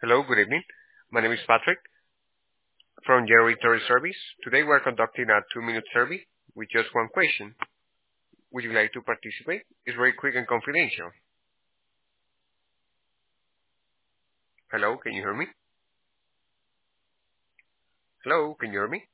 Hello, good evening. My name is Patrick from Generator Service. Today we are conducting a 2-minute survey with just one question. Would you like to participate? It's very quick and confidential. Hello, can you hear me? Hello, can you hear me?